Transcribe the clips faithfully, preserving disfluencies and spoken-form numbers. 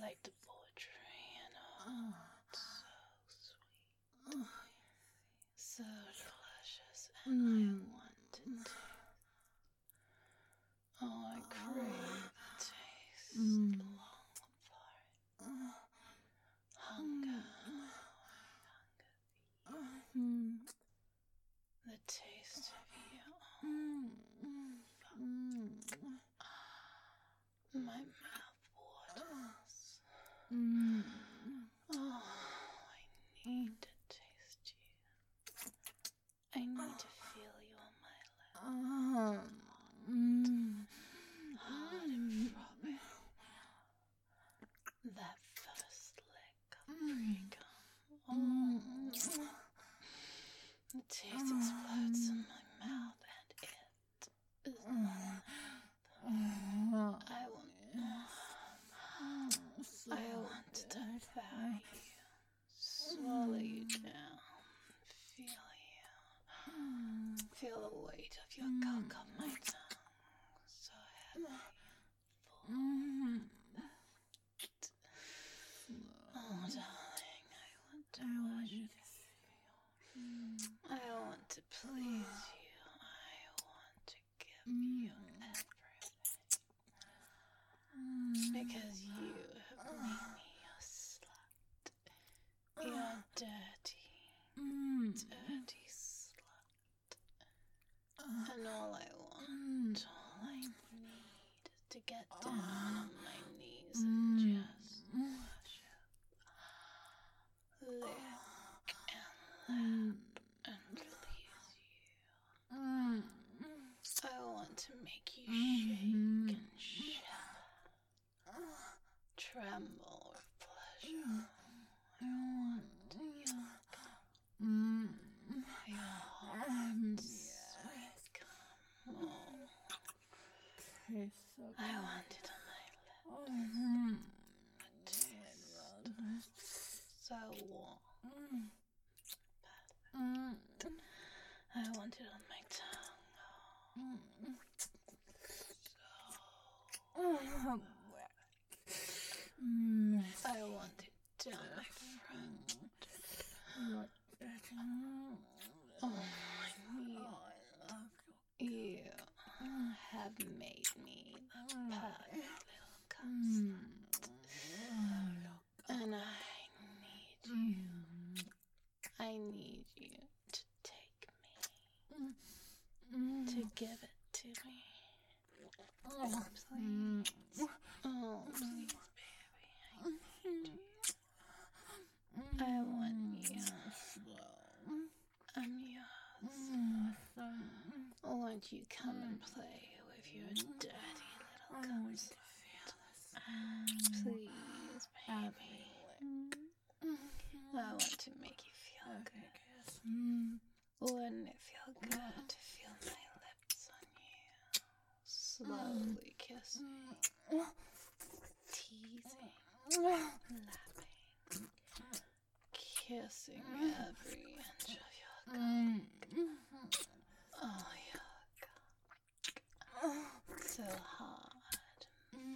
like the poetry, and oh, it's so sweet, so delicious, and I want to taste. Oh, I crave the taste, long for it. Hunger, hunger. The taste of you. Oh, my mouth waters. Oh, I need to taste you. I need to feel you on my lips. Hard and throbbing. That first lick of pre-cum. Oh. The taste explodes in my mouth, and it is not enough. I want more. I want to devour you, swallow you down, feel you, feel the weight of your cock on my tongue, so heavy, full, perfect. Oh, darling, I want to worship you. I want to please you. I want to give you everything. Because you have made me your slut. Your dirty, dirty slut. And all I want, all I need is to get down on my knees and just worship. Lick and lap and please you. I want to make you shake and shiver, tremble with pleasure. I want your cum, your hot, sweet cum. Oh. I want it on my lips. The taste so warm. Perfect. I want it on my tongue. So I want it down my throat. Oh, you, you have made me the perfect little cunt. And I need you. I need you to take me. To give it to me. Oh, please. Oh, please, baby. I need you. I want you. I'm yours. Won't you come and play with your dirty little cunt? Please, baby. I want to make you feel good. Wouldn't it feel good to feel my lips on you? Slowly kissing, teasing, lapping, kissing every inch of your cock. Oh, your cock. So hard.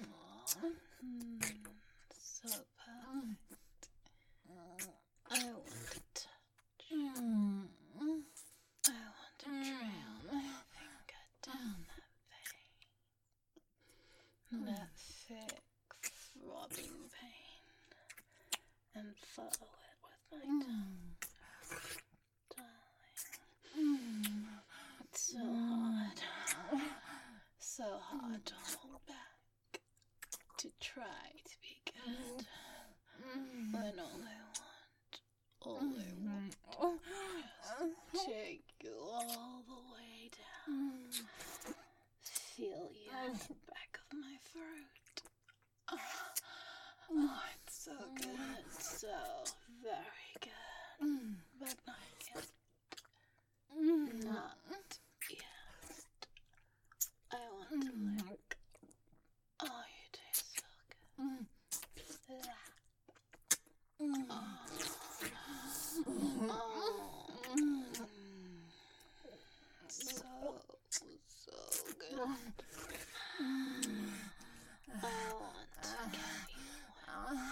Mm, so perfect. I want to touch. I want to trail my finger down that vein. That thick, throbbing pain. And follow it with my tongue. Darling. It's so hard. So hard to hold back. To try to be good. When all I want, all I want is take you all the way down. Feel you in the back of my throat. Oh, oh, it's so good. So very good. But not yet. Not yet. I want to lick. Oh, you taste so good. Lap. Oh. Oh. So, so good. I want to get you wet.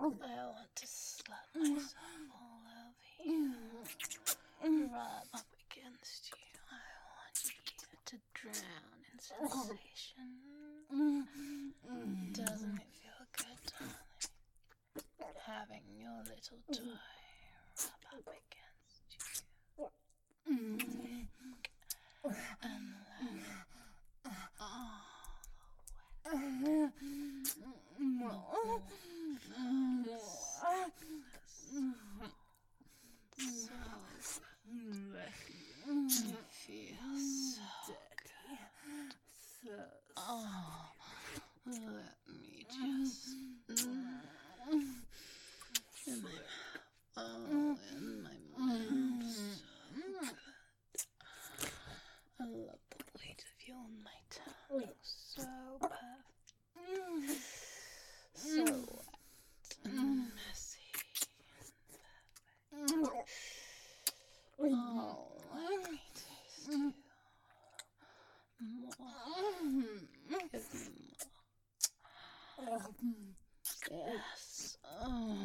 want to slap myself all over you, rub up against you. I want you to drown in sensation. Doesn't it feel good, darling? Having your little toy rub up against you. And let it all wet. So it feels so good. Oh, let me just in my mouth. Oh, in my mouth. So good. I love the weight of your my tongue. So perfect. So wet and messy and perfect. Oh, let me taste you. More. Give me more. Yes. Oh.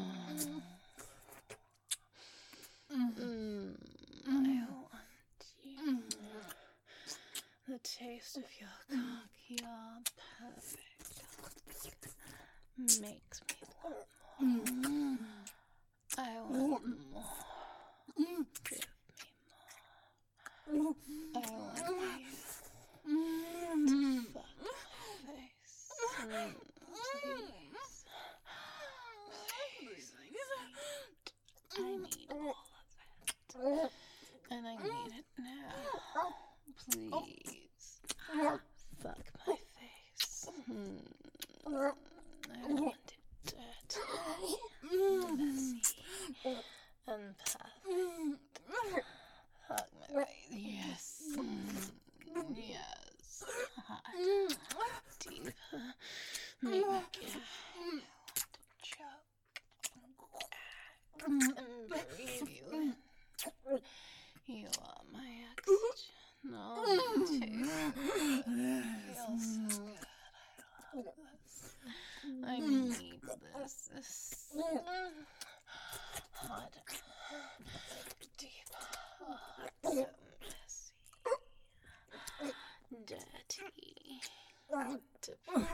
Mm. I want you. The taste of your cock, your perfect cock, makes me want more. I want more. Give me more. I want you to fuck my face. Mm, please. Please, I need it. I need all of it. And I need it now. Please. Fuck my face. Mm. I want it dirty, messy, and perfect. Fuck my face. Yes. Mm. Yes. Hot. Deeper. Make me gag. I want to choke. And breathe you in. You are my oxygen. No, me too. Feels so good. I love this. I need this. This hot, deep, hot, so messy, dirty, to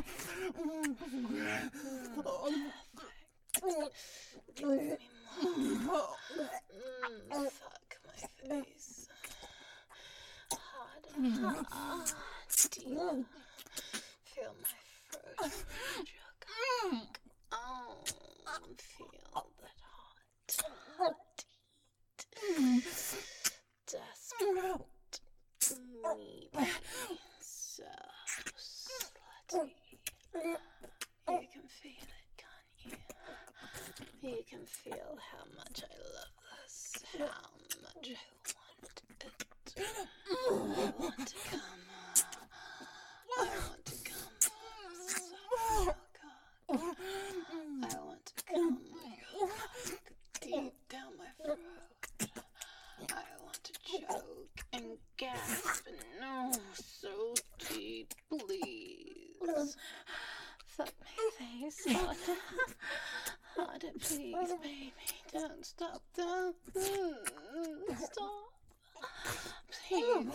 perfect. Give me more. Mm, fuck my face. Hard, hard, deep. Feel my throat. Your cock. Oh, feel that hot, hot heat. Desperate. Me so slutty. You can feel it, can't you? You can feel how much I love this. How much I want it. I want to come. I want to come. So, oh God. I want to come with your cock deep down my throat. I want to choke and gasp and no, so deep, please. Fuck my face harder. Harder, please, baby. Don't stop, don't stop. Please.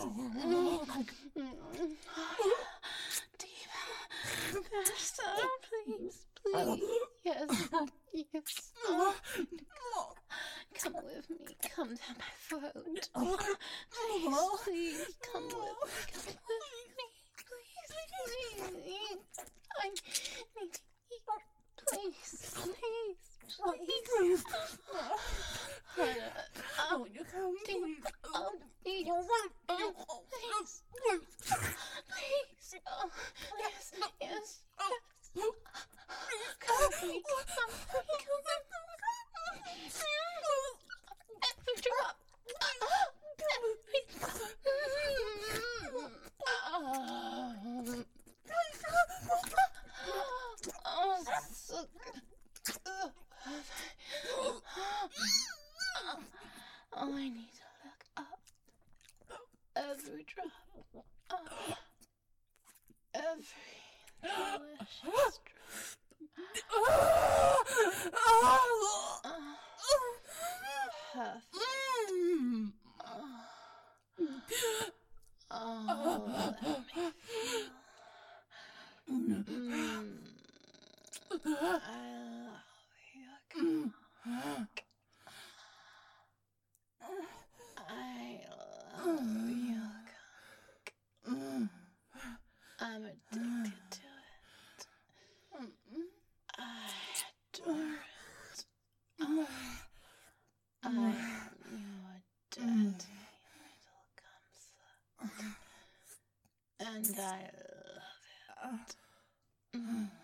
Deep. Faster, please, please. Yes, yes. Come with me. Come down my throat. Please, please, come with me. Come with me. Please, please. I need to eat. Please, please, please. Oh, you come deep. Oh, please. Oh, please. Please. Oh, yes, yes, yes. Come with me. Come with me. Come with me. Every drop. Every drop. Oh, so good. Oh, I need to look up. Every drop. Oh, every delicious drop. Perfect. Oh, let me feel. Mm. I love your cock. I love your cock. I'm addicted to it. I adore it. I am your dirty little cum slut. And I love it.